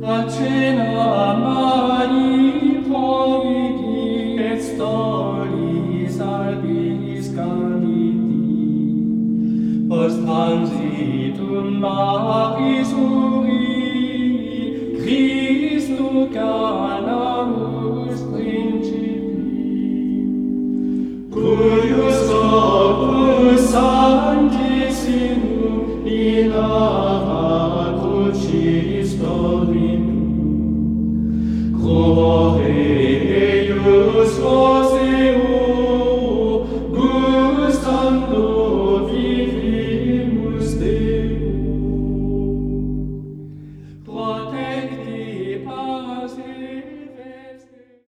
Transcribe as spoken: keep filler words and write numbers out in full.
Accena mai providi et stolis albis caniti, post transitum maris uri, Christu cana